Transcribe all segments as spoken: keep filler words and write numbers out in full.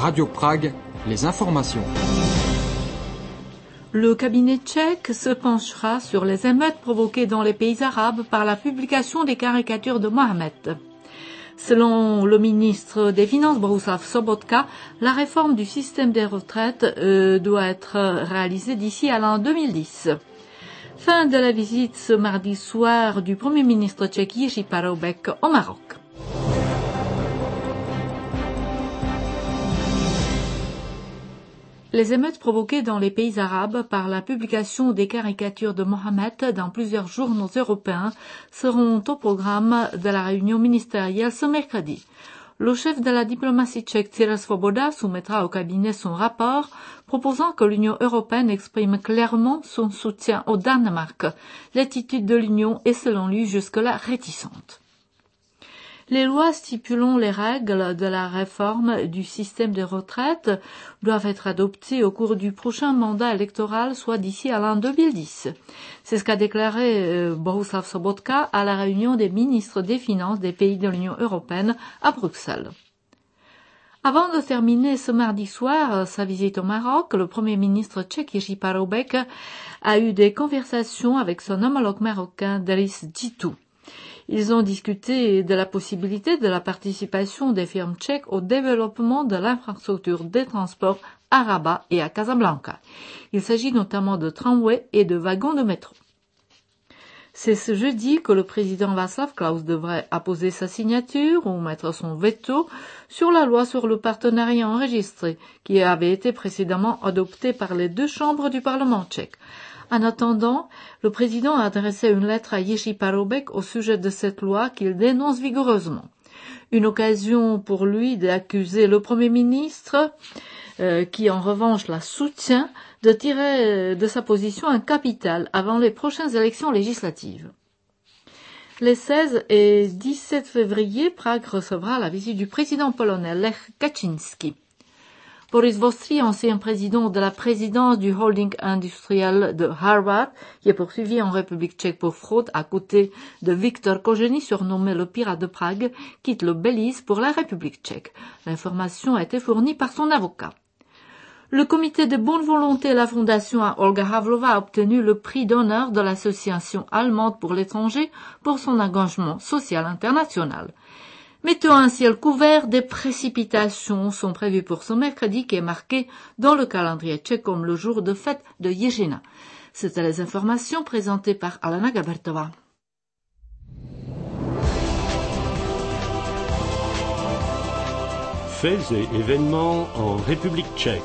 Radio Prague, les informations. Le cabinet tchèque se penchera sur les émeutes provoquées dans les pays arabes par la publication des caricatures de Mohamed. Selon le ministre des Finances Bohuslav Sobotka, la réforme du système des retraites euh, doit être réalisée d'ici à l'an deux mille dix. Fin de la visite ce mardi soir du Premier ministre tchèque Jiří Paroubek au Maroc. Les émeutes provoquées dans les pays arabes par la publication des caricatures de Mohamed dans plusieurs journaux européens seront au programme de la réunion ministérielle ce mercredi. Le chef de la diplomatie tchèque Cyril Svoboda soumettra au cabinet son rapport proposant que l'Union européenne exprime clairement son soutien au Danemark. L'attitude de l'Union est selon lui jusque-là réticente. Les lois stipulant les règles de la réforme du système de retraite doivent être adoptées au cours du prochain mandat électoral, soit d'ici à l'an deux mille dix. C'est ce qu'a déclaré euh, Bohuslav Sobotka à la réunion des ministres des Finances des pays de l'Union européenne à Bruxelles. Avant de terminer ce mardi soir sa visite au Maroc, le Premier ministre tchèque Jiří Paroubek a eu des conversations avec son homologue marocain Driss Djitou. Ils ont discuté de la possibilité de la participation des firmes tchèques au développement de l'infrastructure des transports à Rabat et à Casablanca. Il s'agit notamment de tramways et de wagons de métro. C'est ce jeudi que le président Václav Klaus devrait apposer sa signature ou mettre son veto sur la loi sur le partenariat enregistré qui avait été précédemment adoptée par les deux chambres du Parlement tchèque. En attendant, le président a adressé une lettre à Jiří Paroubek au sujet de cette loi qu'il dénonce vigoureusement. Une occasion pour lui d'accuser le Premier ministre, euh, qui en revanche la soutient, de tirer de sa position un capital avant les prochaines élections législatives. Les seize et dix-sept février, Prague recevra la visite du président polonais Lech Kaczynski. Boris Vostri, ancien président de la présidence du holding industriel de Harvard, qui est poursuivi en République tchèque pour fraude à côté de Viktor Kožený, surnommé le pirate de Prague, quitte le Belize pour la République tchèque. L'information a été fournie par son avocat. Le comité de bonne volonté et la fondation Olga Havlova a obtenu le prix d'honneur de l'association allemande pour l'étranger pour son engagement social international. Mettant un ciel couvert, des précipitations sont prévues pour ce mercredi qui est marqué dans le calendrier tchèque comme le jour de fête de Jiřina. C'étaient les informations présentées par Alena Gabertová. Faits et événements en République tchèque.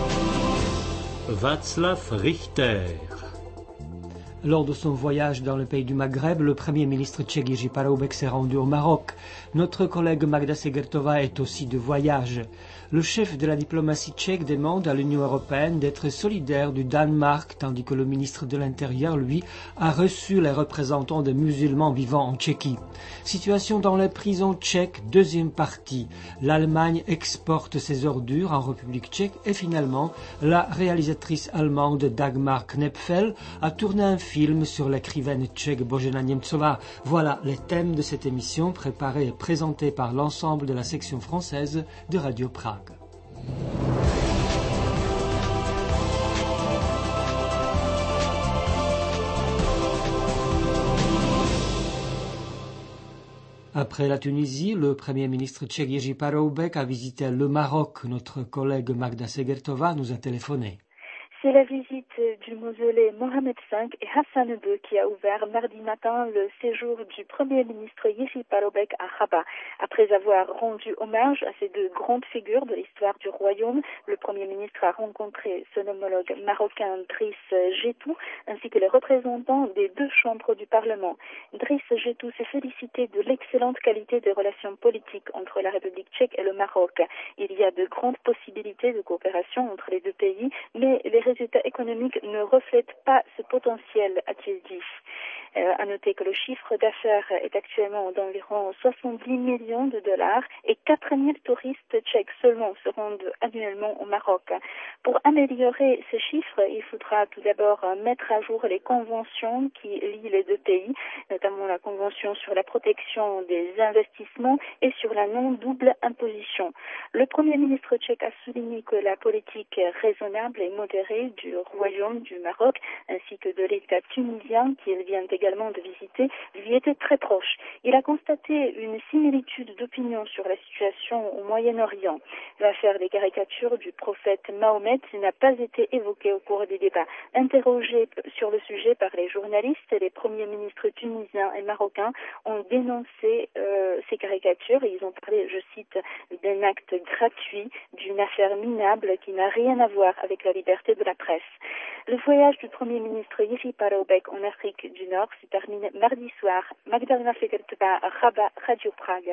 Václav Richter. Lors de son voyage dans le pays du Maghreb, le Premier ministre tchèque Jiří Paroubek s'est rendu au Maroc. Notre collègue Magda Segertová est aussi de voyage. Le chef de la diplomatie tchèque demande à l'Union européenne d'être solidaire du Danemark, tandis que le ministre de l'Intérieur, lui, a reçu les représentants des musulmans vivant en Tchéquie. Situation dans les prisons tchèques, deuxième partie. L'Allemagne exporte ses ordures en République tchèque et finalement, la réalisatrice allemande Dagmar Knepfel a tourné un film sur l'écrivaine tchèque Božena Němcová. Voilà les thèmes de cette émission préparée et présentée par l'ensemble de la section française de Radio Prague. Après la Tunisie, le Premier ministre tchèque Jiří Paroubek a visité le Maroc. Notre collègue Magda Segertová nous a téléphoné. C'est la visite du mausolée Mohamed cinq et Hassan deux qui a ouvert mardi matin le séjour du Premier ministre Jiří Paroubek à Rabat. Après avoir rendu hommage à ces deux grandes figures de l'histoire du royaume, le Premier ministre a rencontré son homologue marocain Driss Djitou ainsi que les représentants des deux chambres du Parlement. Driss Djitou s'est félicité de l'excellente qualité des relations politiques entre la République tchèque et le Maroc. Il y a de grandes possibilités de coopération entre les deux pays, mais les résultats économiques ne reflètent pas ce potentiel, a-t-il dit. Euh, à noter que le chiffre d'affaires est actuellement d'environ soixante-dix millions de dollars et quatre mille touristes tchèques seulement se rendent annuellement au Maroc. Pour améliorer ces chiffres, il faudra tout d'abord mettre à jour les conventions qui lient les deux pays, notamment la convention sur la protection des investissements et sur la non-double imposition. Le Premier ministre tchèque a souligné que la politique raisonnable et modérée du Royaume du Maroc ainsi que de l'État tunisien qu'il vient également de visiter lui était très proche. Il a constaté une similitude d'opinion sur la situation au Moyen-Orient. L'affaire des caricatures du prophète Mahomet n'a pas été évoquée au cours des débats. Interrogés sur le sujet par les journalistes, les premiers ministres tunisiens et marocains ont dénoncé euh, ces caricatures et ils ont parlé, je cite, d'un acte gratuit, d'une affaire minable qui n'a rien à voir avec la liberté de la presse. Le voyage du Premier ministre Jiří Paroubek en Afrique du Nord se termine mardi soir. Magdalena Fegertova, Rabat, Radio Prague.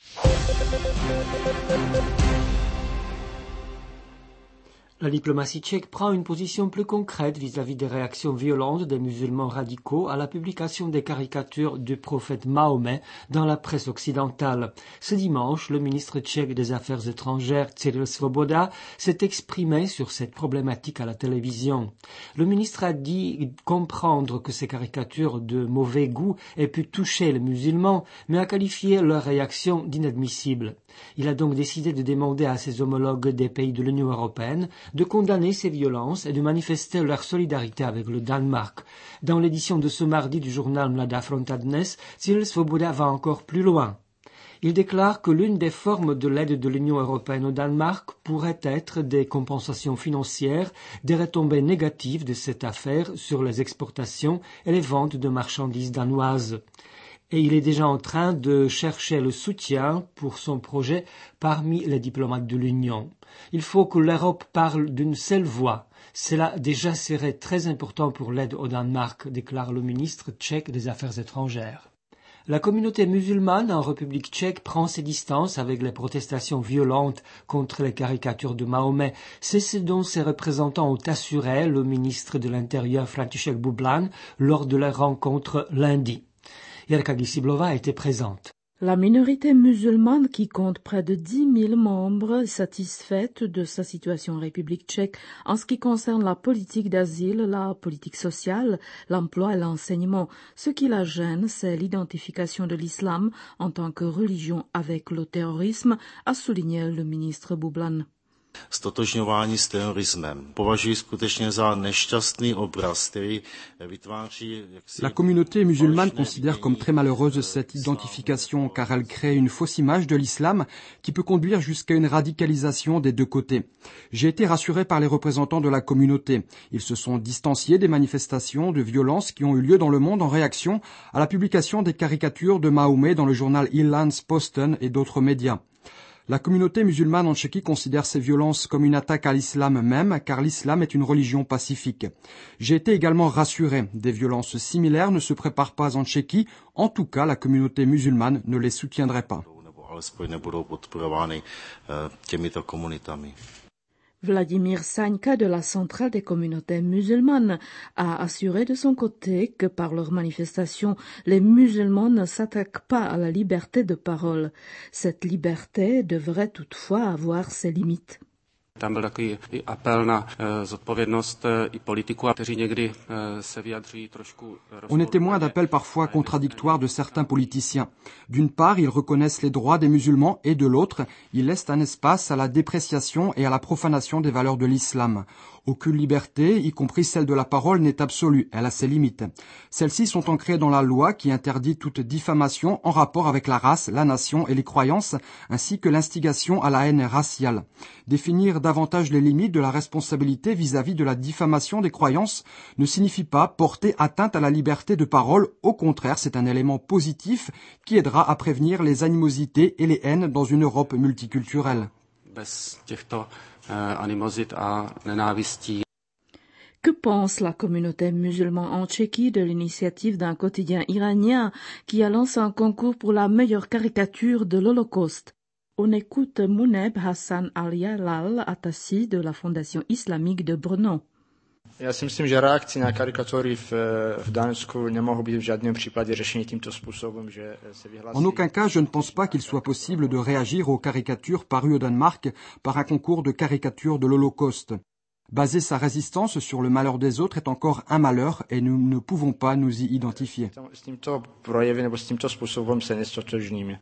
La diplomatie tchèque prend une position plus concrète vis-à-vis des réactions violentes des musulmans radicaux à la publication des caricatures du prophète Mahomet dans la presse occidentale. Ce dimanche, le ministre tchèque des Affaires étrangères, Cyril Svoboda, s'est exprimé sur cette problématique à la télévision. Le ministre a dit comprendre que ces caricatures de mauvais goût aient pu toucher les musulmans, mais a qualifié leur réaction d'inadmissible. Il a donc décidé de demander à ses homologues des pays de l'Union européenne de condamner ces violences et de manifester leur solidarité avec le Danemark. Dans l'édition de ce mardi du journal Mladá fronta Dnes, Cyril Svoboda va encore plus loin. Il déclare que l'une des formes de l'aide de l'Union européenne au Danemark pourrait être des compensations financières, des retombées négatives de cette affaire sur les exportations et les ventes de marchandises danoises. Et il est déjà en train de chercher le soutien pour son projet parmi les diplomates de l'Union. Il faut que l'Europe parle d'une seule voix. Cela déjà serait très important pour l'aide au Danemark, déclare le ministre tchèque des Affaires étrangères. La communauté musulmane en République tchèque prend ses distances avec les protestations violentes contre les caricatures de Mahomet. C'est ce dont ses représentants ont assuré le ministre de l'Intérieur František Bublan lors de leur rencontre lundi. Jirka Gisiblova était présente. La minorité musulmane, qui compte près de dix mille membres, est satisfaite de sa situation en République tchèque en ce qui concerne la politique d'asile, la politique sociale, l'emploi et l'enseignement. Ce qui la gêne, c'est l'identification de l'islam en tant que religion avec le terrorisme, a souligné le ministre Bublan. Stotožňování s terorismem. Považuji skutečně za nešťastný obraz, který vytváří... La communauté musulmane considère comme très malheureuse cette identification car elle crée une fausse image de l'islam qui peut conduire jusqu'à une radicalisation des deux côtés. J'ai été rassuré par les représentants de la communauté. Ils se sont distanciés des manifestations de violence qui ont eu lieu dans le monde en réaction à la publication des caricatures de Mahomet dans le journal Jyllands-Posten et d'autres médias. La communauté musulmane en Tchéquie considère ces violences comme une attaque à l'islam même, car l'islam est une religion pacifique. J'ai été également rassuré. Des violences similaires ne se préparent pas en Tchéquie. En tout cas, la communauté musulmane ne les soutiendrait pas. Vladimir Saňka de la Centrale des communautés musulmanes a assuré de son côté que par leurs manifestations, les musulmans ne s'attaquent pas à la liberté de parole. Cette liberté devrait toutefois avoir ses limites. Tam byl takový apel na zodpovědnost i politiků, kteří někdy se vyjadřují trošku. On est témoin d'appels parfois contradictoires de certains politiciens. D'une part, ils reconnaissent les droits des musulmans et de l'autre, ils laissent un espace à la dépréciation et à la profanation des valeurs de l'islam. Aucune liberté, y compris celle de la parole, n'est absolue, elle a ses limites. Celles-ci sont ancrées dans la loi qui interdit toute diffamation en rapport avec la race, la nation et les croyances, ainsi que l'instigation à la haine raciale. Définir davantage les limites de la responsabilité vis-à-vis de la diffamation des croyances ne signifie pas porter atteinte à la liberté de parole, au contraire, c'est un élément positif qui aidera à prévenir les animosités et les haines dans une Europe multiculturelle. Que pense la communauté musulmane en Tchéquie de l'initiative d'un quotidien iranien qui a lancé un concours pour la meilleure caricature de l'Holocauste? On écoute Mouneb Hassan Al-Yalal Atassi de la Fondation islamique de Brno. Já si myslím, že reakce na karikatury v, v Dánsku nemohou být v žádném případě řešení tímto způsobem, že se vyhlásí. En aucun cas, je ne pense pas qu'il soit possible de réagir aux caricatures parues au Danemark par un concours de caricatures de l'Holocauste. Baser sa résistance sur le malheur des autres est encore un malheur et nous ne pouvons pas nous y identifier. S tímto projevy nebo s tímto způsobem se neztotožníme.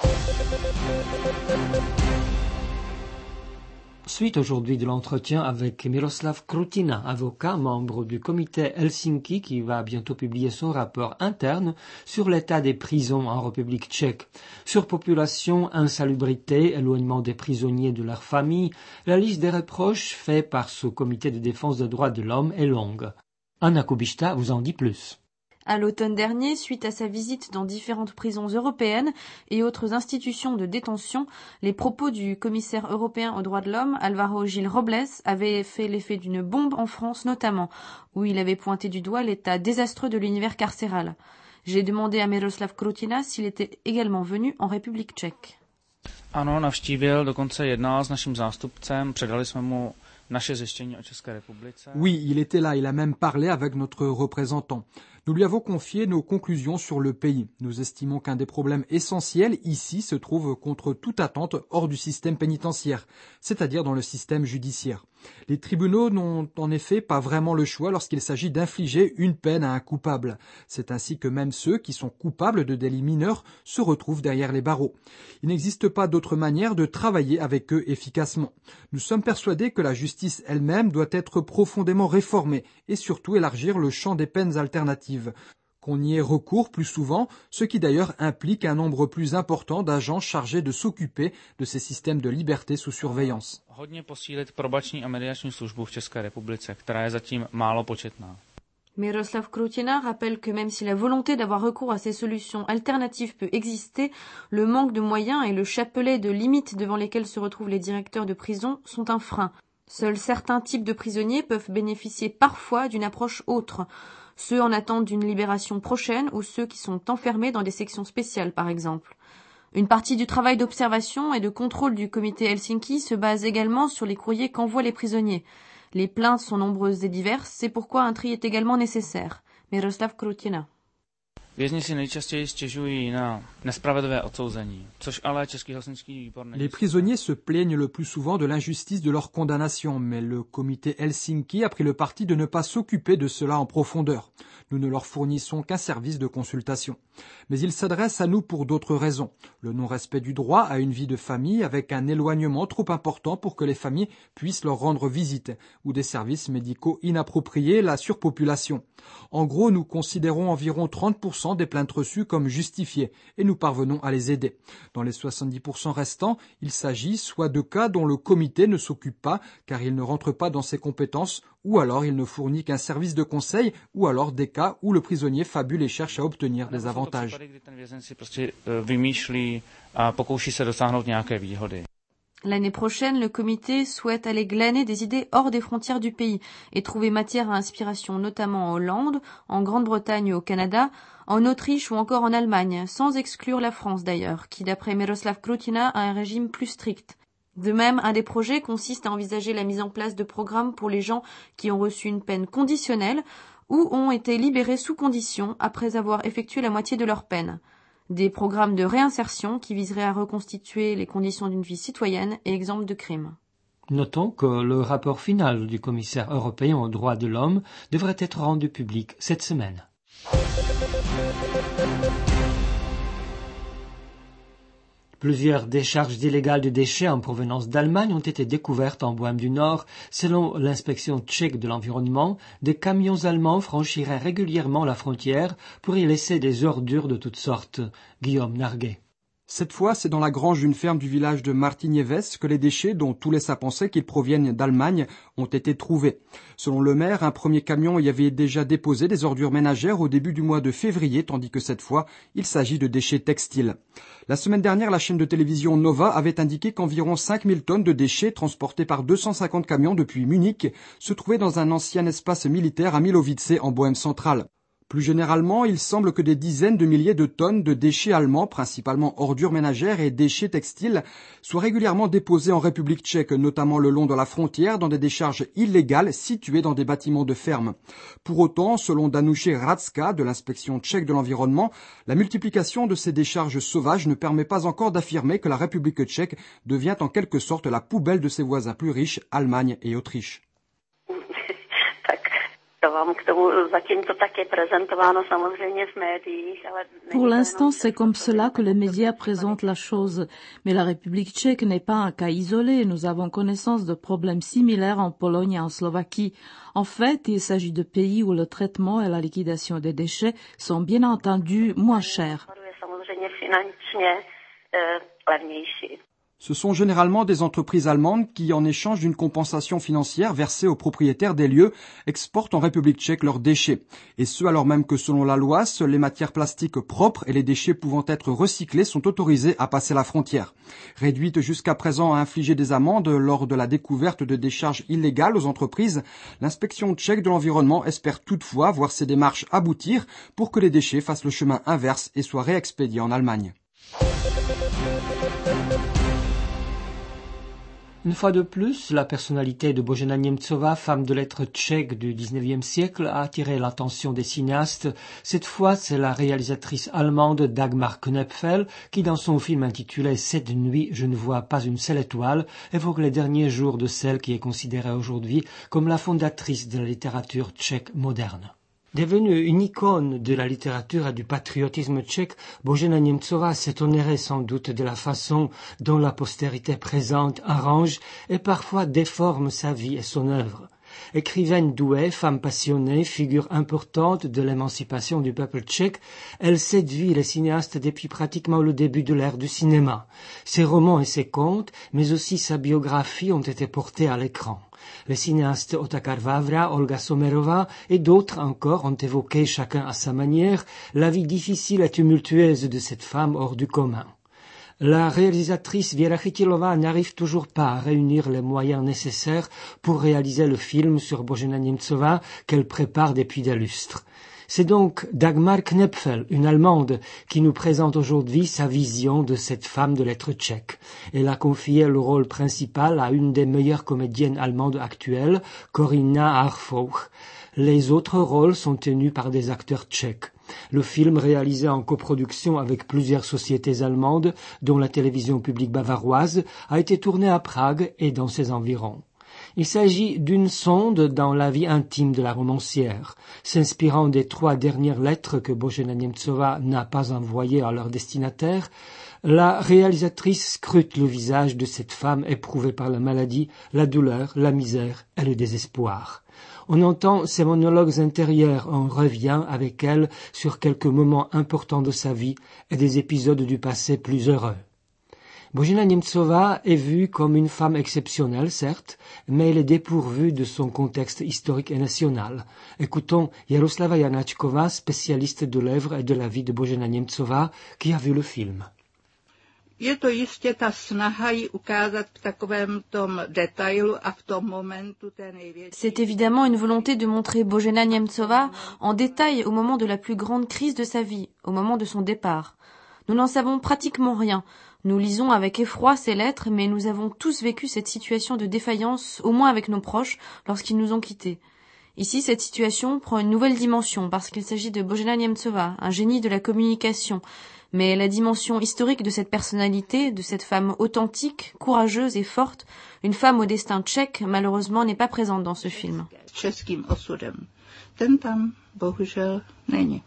Suite aujourd'hui de l'entretien avec Miroslav Krutina, avocat, membre du comité Helsinki, qui va bientôt publier son rapport interne sur l'état des prisons en République tchèque. Surpopulation, insalubrité, éloignement des prisonniers de leurs familles, la liste des reproches faits par ce comité de défense des droits de l'homme est longue. Anna Kubishta vous en dit plus. À l'automne dernier, suite à sa visite dans différentes prisons européennes et autres institutions de détention, les propos du commissaire européen aux droits de l'homme, Alvaro Gil Robles, avaient fait l'effet d'une bombe en France notamment, où il avait pointé du doigt l'état désastreux de l'univers carcéral. J'ai demandé à Miroslav Krutina s'il était également venu en République tchèque. Ano, navštívil, dokonce jednal s naším zástupcem, předali jsme mu naše zjištění o České republice. Oui, il était là, il a même parlé avec notre représentant. Nous lui avons confié nos conclusions sur le pays. Nous estimons qu'un des problèmes essentiels ici se trouve contre toute attente hors du système pénitentiaire, c'est-à-dire dans le système judiciaire. Les tribunaux n'ont en effet pas vraiment le choix lorsqu'il s'agit d'infliger une peine à un coupable. C'est ainsi que même ceux qui sont coupables de délits mineurs se retrouvent derrière les barreaux. Il n'existe pas d'autre manière de travailler avec eux efficacement. Nous sommes persuadés que la justice elle-même doit être profondément réformée et surtout élargir le champ des peines alternatives. Qu'on y ait recours plus souvent, ce qui d'ailleurs implique un nombre plus important d'agents chargés de s'occuper de ces systèmes de liberté sous surveillance. Hodně posílit probační a mediační službu v České republice, která je zatím málo početná. Miroslav Krutina rappelle que même si la volonté d'avoir recours à ces solutions alternatives peut exister, le manque de moyens et le chapelet de limites devant lesquelles se retrouvent les directeurs de prison sont un frein. Seuls certains types de prisonniers peuvent bénéficier parfois d'une approche autre. Ceux en attente d'une libération prochaine ou ceux qui sont enfermés dans des sections spéciales, par exemple. Une partie du travail d'observation et de contrôle du comité Helsinki se base également sur les courriers qu'envoient les prisonniers. Les plaintes sont nombreuses et diverses, c'est pourquoi un tri est également nécessaire. Miroslav Krutina. Vězni si nejčastěji stěžují na nespravedlivé odsouzení, což ale Český helsinský výbor není. Les prisonniers se plaignent le plus souvent de l'injustice de leur condamnation, mais le comité Helsinki a pris le parti de ne pas s'occuper de cela en profondeur. Nous ne leur fournissons qu'un service de consultation. Mais ils s'adressent à nous pour d'autres raisons. Le non-respect du droit à une vie de famille avec un éloignement trop important pour que les familles puissent leur rendre visite, ou des services médicaux inappropriés, la surpopulation. En gros, nous considérons environ trente pour cent des plaintes reçues comme justifiées et nous parvenons à les aider. Dans les soixante-dix pour cent restants, il s'agit soit de cas dont le comité ne s'occupe pas car il ne rentre pas dans ses compétences ou alors il ne fournit qu'un service de conseil ou alors des cas où le prisonnier fabule et cherche à obtenir des avantages. L'année prochaine, le comité souhaite aller glaner des idées hors des frontières du pays et trouver matière à inspiration notamment en Hollande, en Grande-Bretagne et au Canada, en Autriche ou encore en Allemagne, sans exclure la France d'ailleurs, qui d'après Miroslav Krutina a un régime plus strict. De même, un des projets consiste à envisager la mise en place de programmes pour les gens qui ont reçu une peine conditionnelle ou ont été libérés sous condition après avoir effectué la moitié de leur peine. Des programmes de réinsertion qui viseraient à reconstituer les conditions d'une vie citoyenne et exempte de crimes. Notons que le rapport final du commissaire européen aux droits de l'homme devrait être rendu public cette semaine. Plusieurs décharges illégales de déchets en provenance d'Allemagne ont été découvertes en Bohême du Nord. Selon l'inspection tchèque de l'environnement, des camions allemands franchiraient régulièrement la frontière pour y laisser des ordures de toutes sortes. Guillaume Narguet. Cette fois, c'est dans la grange d'une ferme du village de Martigneves que les déchets, dont tout laisse à penser qu'ils proviennent d'Allemagne, ont été trouvés. Selon le maire, un premier camion y avait déjà déposé des ordures ménagères au début du mois de février, tandis que cette fois, il s'agit de déchets textiles. La semaine dernière, la chaîne de télévision Nova avait indiqué qu'environ cinq mille tonnes de déchets transportés par deux cent cinquante camions depuis Munich se trouvaient dans un ancien espace militaire à Milovice en Bohême centrale. Plus généralement, il semble que des dizaines de milliers de tonnes de déchets allemands, principalement ordures ménagères et déchets textiles, soient régulièrement déposés en République tchèque, notamment le long de la frontière, dans des décharges illégales situées dans des bâtiments de ferme. Pour autant, selon Danuše Racka de l'inspection tchèque de l'environnement, la multiplication de ces décharges sauvages ne permet pas encore d'affirmer que la République tchèque devient en quelque sorte la poubelle de ses voisins plus riches, Allemagne et Autriche. Pour l'instant, c'est comme cela que les médias présentent la chose. Mais la République tchèque n'est pas un cas isolé. Nous avons connaissance de problèmes similaires en Pologne et en Slovaquie. En fait, il s'agit de pays où le traitement et la liquidation des déchets sont bien entendu moins chers. Ce sont généralement des entreprises allemandes qui, en échange d'une compensation financière versée aux propriétaires des lieux, exportent en République tchèque leurs déchets. Et ce, alors même que selon la loi, seules les matières plastiques propres et les déchets pouvant être recyclés sont autorisés à passer la frontière. Réduite jusqu'à présent à infliger des amendes lors de la découverte de décharges illégales aux entreprises, l'inspection tchèque de l'environnement espère toutefois voir ces démarches aboutir pour que les déchets fassent le chemin inverse et soient réexpédiés en Allemagne. Une fois de plus, la personnalité de Božena Němcová, femme de lettres tchèque du dix-neuvième siècle, a attiré l'attention des cinéastes. Cette fois, c'est la réalisatrice allemande Dagmar Knöpfel qui, dans son film intitulé « Cette nuit, je ne vois pas une seule étoile », évoque les derniers jours de celle qui est considérée aujourd'hui comme la fondatrice de la littérature tchèque moderne. Devenue une icône de la littérature et du patriotisme tchèque, Božena Němcová s'étonnerait sans doute de la façon dont la postérité présente, arrange et parfois déforme sa vie et son œuvre. Écrivaine douée, femme passionnée, figure importante de l'émancipation du peuple tchèque, elle séduit les cinéastes depuis pratiquement le début de l'ère du cinéma. Ses romans et ses contes, mais aussi sa biographie ont été portés à l'écran. Les cinéastes Otakar Vávra, Olga Sommerová et d'autres encore ont évoqué chacun à sa manière la vie difficile et tumultueuse de cette femme hors du commun. La réalisatrice Věra Chytilová n'arrive toujours pas à réunir les moyens nécessaires pour réaliser le film sur Božena Němcová qu'elle prépare depuis des lustres. C'est donc Dagmar Knöpfel, une Allemande, qui nous présente aujourd'hui sa vision de cette femme de lettres tchèque. Elle a confié le rôle principal à une des meilleures comédiennes allemandes actuelles, Corinna Harfouch. Les autres rôles sont tenus par des acteurs tchèques. Le film, réalisé en coproduction avec plusieurs sociétés allemandes, dont la télévision publique bavaroise, a été tourné à Prague et dans ses environs. Il s'agit d'une sonde dans la vie intime de la romancière. S'inspirant des trois dernières lettres que Božena Němcová n'a pas envoyées à leur destinataire, la réalisatrice scrute le visage de cette femme éprouvée par la maladie, la douleur, la misère et le désespoir. On entend ses monologues intérieurs, on revient avec elle sur quelques moments importants de sa vie et des épisodes du passé plus heureux. Božena Němcová est vue comme une femme exceptionnelle, certes, mais elle est dépourvue de son contexte historique et national. Écoutons Jaroslava Janáčková, spécialiste de l'œuvre et de la vie de Božena Němcová, qui a vu le film. Je to jistě ta snaha ji ukázat v takovém tom detailu a v tom momentu té největší. C'est évidemment une volonté de montrer Božena Němcová en détail au moment de la plus grande crise de sa vie, au moment de son départ. Nous n'en savons pratiquement rien. Nous lisons avec effroi ces lettres, mais nous avons tous vécu cette situation de défaillance, au moins avec nos proches, lorsqu'ils nous ont quittés. Ici, cette situation prend une nouvelle dimension, parce qu'il s'agit de Božena Němcová, un génie de la communication. Mais la dimension historique de cette personnalité, de cette femme authentique, courageuse et forte, une femme au destin tchèque, malheureusement, n'est pas présente dans ce film. Českým osudem. Ten tam bohužel není.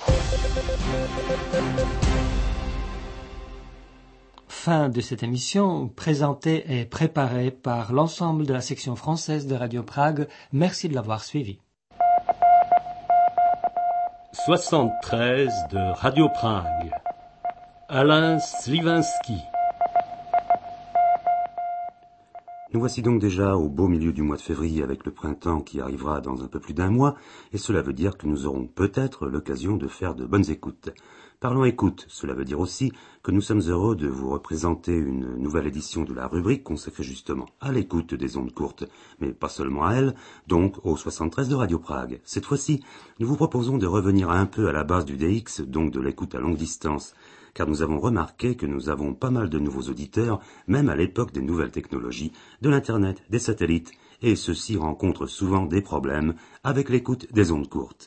Fin de cette émission, présentée et préparée par l'ensemble de la section française de Radio Prague. Merci de l'avoir suivi. soixante-treize de Radio Prague. Alain Sliwinski. Nous voici donc déjà au beau milieu du mois de février avec le printemps qui arrivera dans un peu plus d'un mois, et cela veut dire que nous aurons peut-être l'occasion de faire de bonnes écoutes. Parlons écoute, cela veut dire aussi que nous sommes heureux de vous représenter une nouvelle édition de la rubrique consacrée justement à l'écoute des ondes courtes, mais pas seulement à elle, donc au soixante-treize de Radio Prague. Cette fois-ci, nous vous proposons de revenir un peu à la base du D X, donc de l'écoute à longue distance, car nous avons remarqué que nous avons pas mal de nouveaux auditeurs, même à l'époque des nouvelles technologies, de l'Internet, des satellites, et ceux-ci rencontrent souvent des problèmes avec l'écoute des ondes courtes.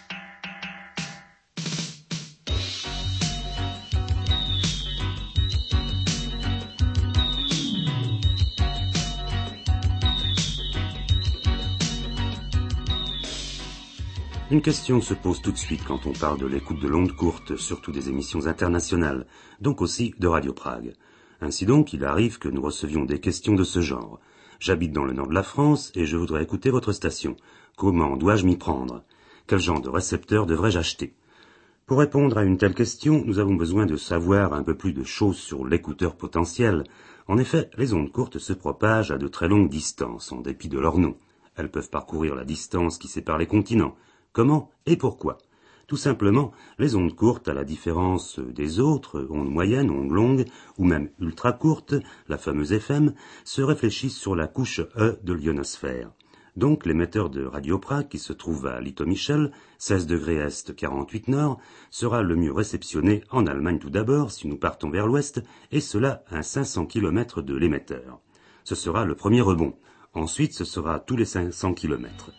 Une question se pose tout de suite quand on parle de l'écoute de l'onde courte, surtout des émissions internationales, donc aussi de Radio Prague. Ainsi donc, il arrive que nous recevions des questions de ce genre. J'habite dans le nord de la France et je voudrais écouter votre station. Comment dois-je m'y prendre? Quel genre de récepteur devrais-je acheter? Pour répondre à une telle question, nous avons besoin de savoir un peu plus de choses sur l'écouteur potentiel. En effet, les ondes courtes se propagent à de très longues distances, en dépit de leur nom. Elles peuvent parcourir la distance qui sépare les continents. Comment et pourquoi? Tout simplement, les ondes courtes, à la différence des autres, ondes moyennes, ondes longues, ou même ultra courtes, la fameuse F M, se réfléchissent sur la couche E de l'ionosphère. Donc l'émetteur de Radio Prague, qui se trouve à Litomichel, seize degrés est, quarante-huit nord, sera le mieux réceptionné en Allemagne tout d'abord, si nous partons vers l'ouest, et cela à cinq cents kilomètres de l'émetteur. Ce sera le premier rebond. Ensuite, ce sera tous les cinq cents kilomètres.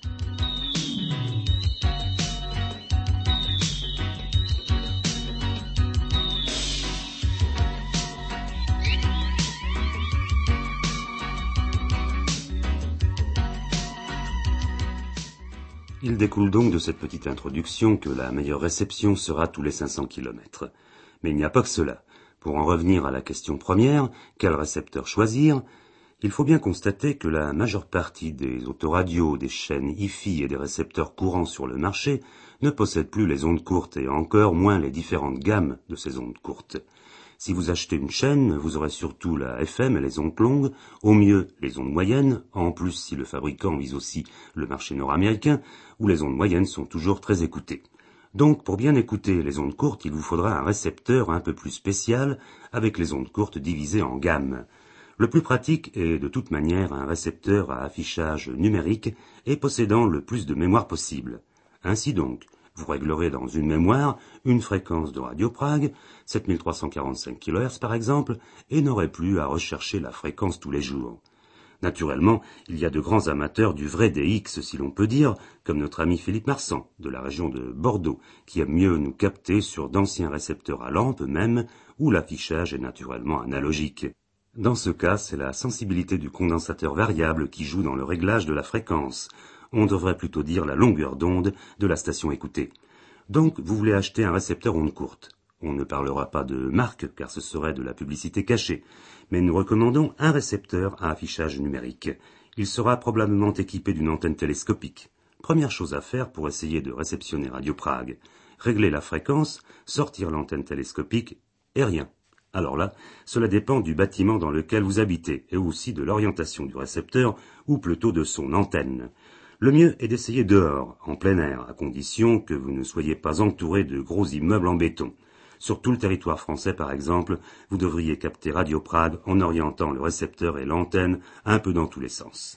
Il découle donc de cette petite introduction que la meilleure réception sera tous les cinq cents kilomètres. Mais il n'y a pas que cela. Pour en revenir à la question première, quel récepteur choisir? Il faut bien constater que la majeure partie des autoradios, des chaînes Hi F I et des récepteurs courants sur le marché ne possèdent plus les ondes courtes et encore moins les différentes gammes de ces ondes courtes. Si vous achetez une chaîne, vous aurez surtout la F M et les ondes longues, au mieux les ondes moyennes, en plus si le fabricant vise aussi le marché nord-américain, où les ondes moyennes sont toujours très écoutées. Donc, pour bien écouter les ondes courtes, il vous faudra un récepteur un peu plus spécial, avec les ondes courtes divisées en gammes. Le plus pratique est de toute manière un récepteur à affichage numérique et possédant le plus de mémoire possible. Ainsi donc, vous réglerez dans une mémoire une fréquence de Radio Prague, sept mille trois cent quarante-cinq kilohertz par exemple, et n'aurez plus à rechercher la fréquence tous les jours. Naturellement, il y a de grands amateurs du vrai D X, si l'on peut dire, comme notre ami Philippe Marsan, de la région de Bordeaux, qui aime mieux nous capter sur d'anciens récepteurs à lampe même, où l'affichage est naturellement analogique. Dans ce cas, c'est la sensibilité du condensateur variable qui joue dans le réglage de la fréquence. On devrait plutôt dire la longueur d'onde de la station écoutée. Donc, vous voulez acheter un récepteur onde courte. On ne parlera pas de marque, car ce serait de la publicité cachée, mais nous recommandons un récepteur à affichage numérique. Il sera probablement équipé d'une antenne télescopique. Première chose à faire pour essayer de réceptionner Radio Prague. Régler la fréquence, sortir l'antenne télescopique, et rien. Alors là, cela dépend du bâtiment dans lequel vous habitez, et aussi de l'orientation du récepteur, ou plutôt de son antenne. Le mieux est d'essayer dehors, en plein air, à condition que vous ne soyez pas entouré de gros immeubles en béton. Sur tout le territoire français, par exemple, vous devriez capter Radio Prague en orientant le récepteur et l'antenne un peu dans tous les sens.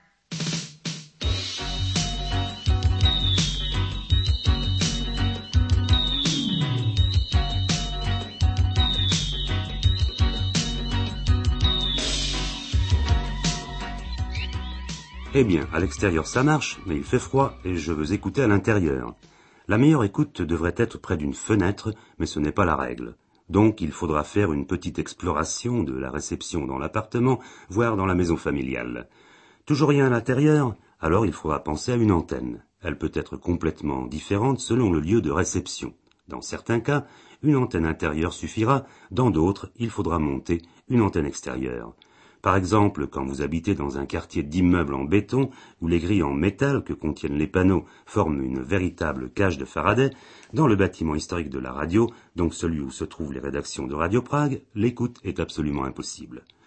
Eh bien, à l'extérieur ça marche, mais il fait froid et je veux écouter à l'intérieur. La meilleure écoute devrait être près d'une fenêtre, mais ce n'est pas la règle. Donc il faudra faire une petite exploration de la réception dans l'appartement, voire dans la maison familiale. Toujours rien à l'intérieur? Alors il faudra penser à une antenne. Elle peut être complètement différente selon le lieu de réception. Dans certains cas, une antenne intérieure suffira, dans d'autres, il faudra monter une antenne extérieure. Par exemple, quand vous habitez dans un quartier d'immeubles en béton, où les grilles en métal que contiennent les panneaux forment une véritable cage de Faraday, dans le bâtiment historique de la radio, donc celui où se trouvent les rédactions de Radio Prague, l'écoute est absolument impossible.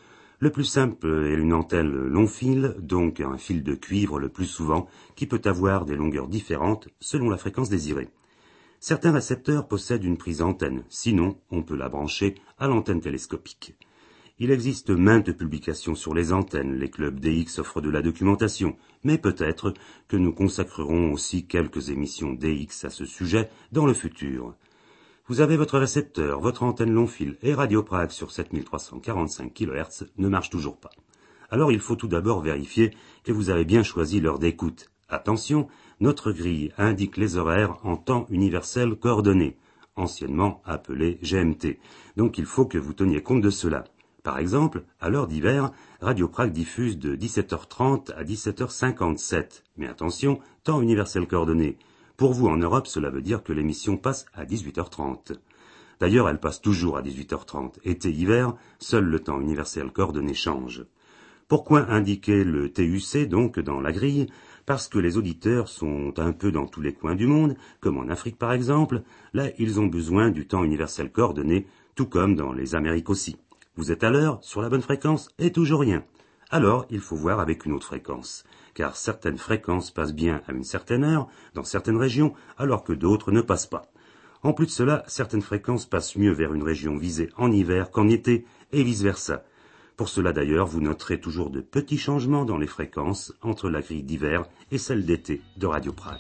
Le plus simple est une antenne long fil, donc un fil de cuivre le plus souvent, qui peut avoir des longueurs différentes selon la fréquence désirée. Certains récepteurs possèdent une prise antenne, sinon on peut la brancher à l'antenne télescopique. Il existe maintes publications sur les antennes, les clubs D X offrent de la documentation, mais peut-être que nous consacrerons aussi quelques émissions D X à ce sujet dans le futur. Vous avez votre récepteur, votre antenne long fil et Radio Prague sur sept mille trois cent quarante-cinq kilohertz ne marche toujours pas. Alors il faut tout d'abord vérifier que vous avez bien choisi l'heure d'écoute. Attention, notre grille indique les horaires en temps universel coordonné, anciennement appelé G M T, donc il faut que vous teniez compte de cela. Par exemple, à l'heure d'hiver, Radio Prague diffuse de dix-sept heures trente à dix-sept heures cinquante-sept, mais attention, temps universel coordonné. Pour vous en Europe, cela veut dire que l'émission passe à dix-huit heures trente. D'ailleurs, elle passe toujours à dix-huit heures trente. Été-hiver, seul le temps universel coordonné change. Pourquoi indiquer le T U C, donc, dans la grille? Parce que les auditeurs sont un peu dans tous les coins du monde, comme en Afrique par exemple. Là, ils ont besoin du temps universel coordonné, tout comme dans les Amériques aussi. Vous êtes à l'heure, sur la bonne fréquence, et toujours rien. Alors, il faut voir avec une autre fréquence, car certaines fréquences passent bien à une certaine heure, dans certaines régions, alors que d'autres ne passent pas. En plus de cela, certaines fréquences passent mieux vers une région visée en hiver qu'en été, et vice-versa. Pour cela d'ailleurs, vous noterez toujours de petits changements dans les fréquences entre la grille d'hiver et celle d'été de Radio Prague.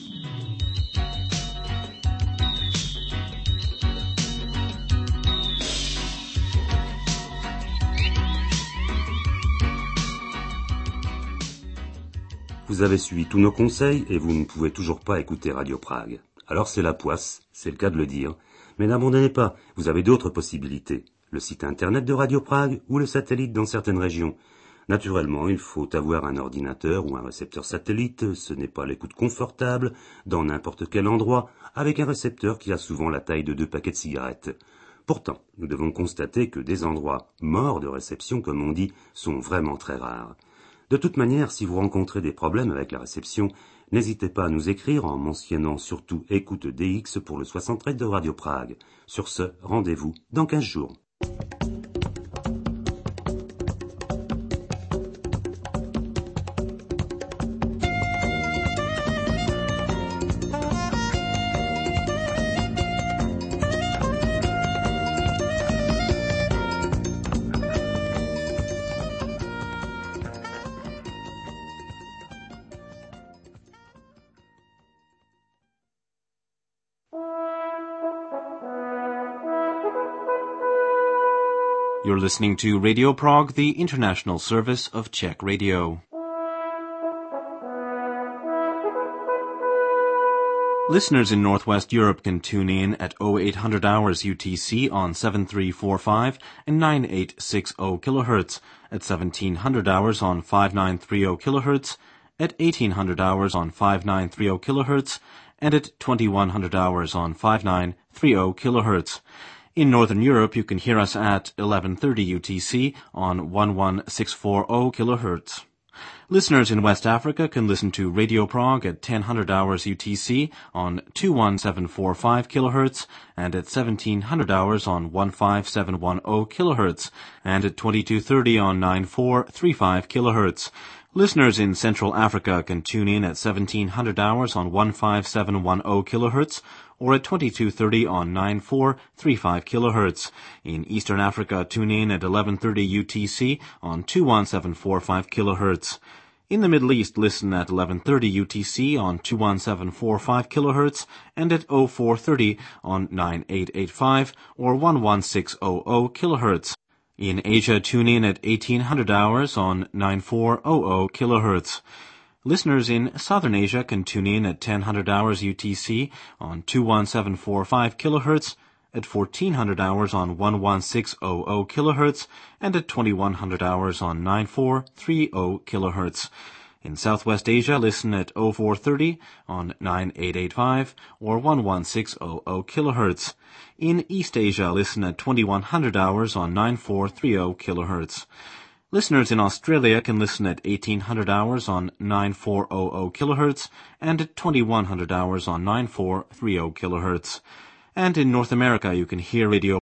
Vous avez suivi tous nos conseils et vous ne pouvez toujours pas écouter Radio Prague. Alors c'est la poisse, c'est le cas de le dire. Mais n'abandonnez pas, vous avez d'autres possibilités. Le site internet de Radio Prague ou le satellite dans certaines régions. Naturellement, il faut avoir un ordinateur ou un récepteur satellite, ce n'est pas l'écoute confortable, dans n'importe quel endroit, avec un récepteur qui a souvent la taille de deux paquets de cigarettes. Pourtant, nous devons constater que des endroits morts de réception, comme on dit, sont vraiment très rares. De toute manière, si vous rencontrez des problèmes avec la réception, n'hésitez pas à nous écrire en mentionnant surtout Écoute D X pour le soixante-treize de Radio Prague. Sur ce, rendez-vous dans quinze jours. You're listening to Radio Prague, the international service of Czech radio. Listeners in Northwest Europe can tune in at oh eight hundred hours U T C on seven three four five and nine eight six zero kilohertz, at seventeen hundred hours on five nine three zero kilohertz, at eighteen hundred hours on five nine three zero kilohertz, and at twenty-one hundred hours on five nine three zero kilohertz. In Northern Europe, you can hear us at eleven thirty U T C on eleven six four zero kilohertz. Listeners in West Africa can listen to Radio Prague at ten hundred hours U T C on two one seven four five kilohertz, and at seventeen hundred hours on fifteen seven one zero kilohertz, and at twenty-two thirty on nine four three five kilohertz. Listeners in Central Africa can tune in at seventeen hundred hours on fifteen seven one zero kilohertz, or at twenty-two thirty on nine four three five kilohertz. In Eastern Africa, tune in at eleven thirty U T C on two one seven four five kilohertz. In the Middle East, listen at eleven thirty U T C on two one seven four five kilohertz, and at oh four thirty on nine eight eight five or eleven six hundred kilohertz. In Asia, tune in at eighteen hundred hours on nine four hundred kilohertz. Listeners in Southern Asia can tune in at ten hundred hours U T C on two one seven four five kilohertz, at fourteen hundred hours on eleven six hundred kilohertz, and at twenty-one hundred hours on nine four three zero kilohertz. In Southwest Asia, listen at oh four thirty on nine eight eight five or eleven six hundred kilohertz. In East Asia, listen at twenty-one hundred hours on nine four three zero kilohertz. Listeners in Australia can listen at eighteen hundred hours on nine four hundred kilohertz and at twenty-one hundred hours on nine four three zero kilohertz. And in North America, you can hear Radio